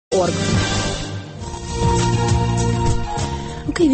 У Києві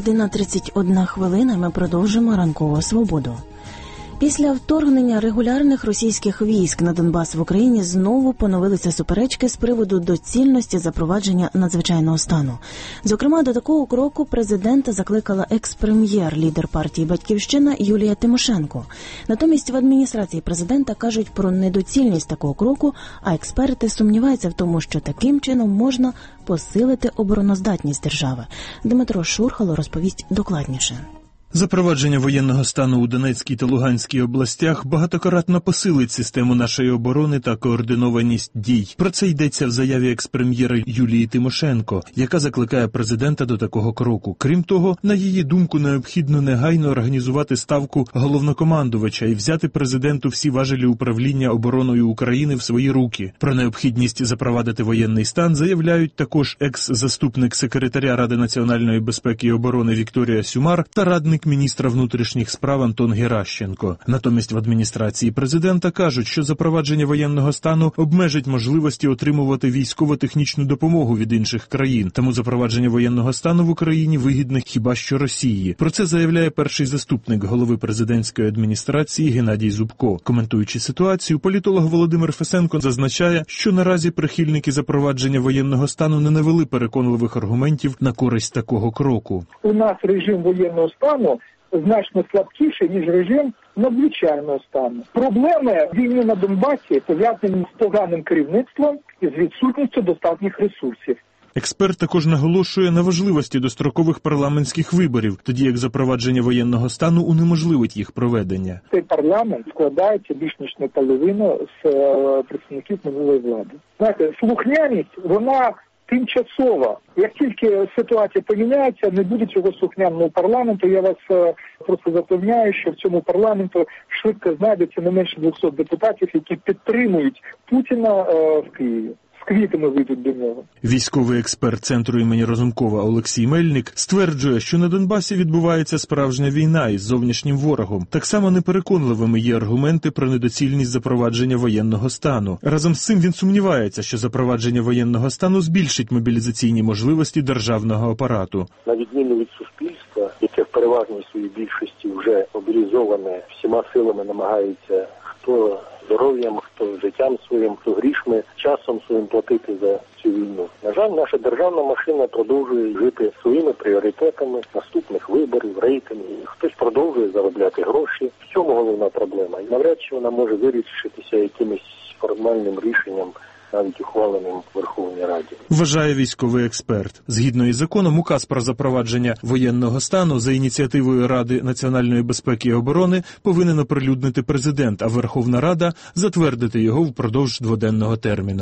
6:31. Ми продовжимо ранкову свободу. Після вторгнення регулярних російських військ на Донбас в Україні знову поновилися суперечки з приводу доцільності запровадження надзвичайного стану. Зокрема, до такого кроку президента закликала екс-прем'єр, лідер партії «Батьківщина» Юлія Тимошенко. Натомість в адміністрації президента кажуть про недоцільність такого кроку, а експерти сумніваються в тому, що таким чином можна посилити обороноздатність держави. Дмитро Шурхало розповість докладніше. Запровадження воєнного стану у Донецькій та Луганській областях багатократно посилить систему нашої оборони та координованість дій. Про це йдеться в заяві екс-прем'єра Юлії Тимошенко, яка закликає президента до такого кроку. Крім того, на її думку, необхідно негайно організувати ставку головнокомандувача і взяти президенту всі важелі управління обороною України в свої руки. Про необхідність запровадити воєнний стан заявляють також екс-заступник секретаря Ради національної безпеки і оборони Вікторія Сюмар та радник міністра внутрішніх справ Антон Геращенко. Натомість в адміністрації президента кажуть, що запровадження воєнного стану обмежить можливості отримувати військово-технічну допомогу від інших країн. Тому запровадження воєнного стану в Україні вигідне хіба що Росії. Про це заявляє перший заступник голови президентської адміністрації Геннадій Зубко. Коментуючи ситуацію, політолог Володимир Фесенко зазначає, що наразі прихильники запровадження воєнного стану не навели переконливих аргументів на користь такого кроку. У нас режим воєнного стану значно слабкіший, ніж режим надзвичайного стану. Проблеми війни на Донбасі пов'язані з поганим керівництвом і з відсутністю достатніх ресурсів. Експерт також наголошує на важливості дострокових парламентських виборів, тоді як запровадження воєнного стану унеможливить їх проведення. Цей парламент складається більш ніж наполовину з представників минулої влади. Знаєте, слухняність, вона тимчасово. Як тільки ситуація поміняється, не буде цього слухняного парламенту. Я вас просто запевняю, що в цьому парламенту швидко знайдеться не менше 200 депутатів, які підтримують Путіна в Києві. З квітами вийдуть до нього. Військовий експерт Центру імені Разумкова Олексій Мельник стверджує, що на Донбасі відбувається справжня війна із зовнішнім ворогом. Так само непереконливими є аргументи про недоцільність запровадження воєнного стану. Разом з цим він сумнівається, що запровадження воєнного стану збільшить мобілізаційні можливості державного апарату. На відміну від суспільства, яке в переважній своїй більшості вже мобілізоване, всіма силами намагається хто здоров'ям, хто життям своїм, хто грішми, часом своїм платити за цю війну. На жаль, наша державна машина продовжує жити своїми пріоритетами наступних виборів, рейтингів. Хтось продовжує заробляти гроші. В цьому головна проблема. І навряд чи вона може вирішитися якимось формальним рішенням, навіть ухваленим в Верховній Раді. Вважає військовий експерт. Згідно із законом, указ про запровадження воєнного стану за ініціативою Ради національної безпеки і оборони повинен оприлюднити президент, а Верховна Рада затвердити його впродовж 2-денного терміну.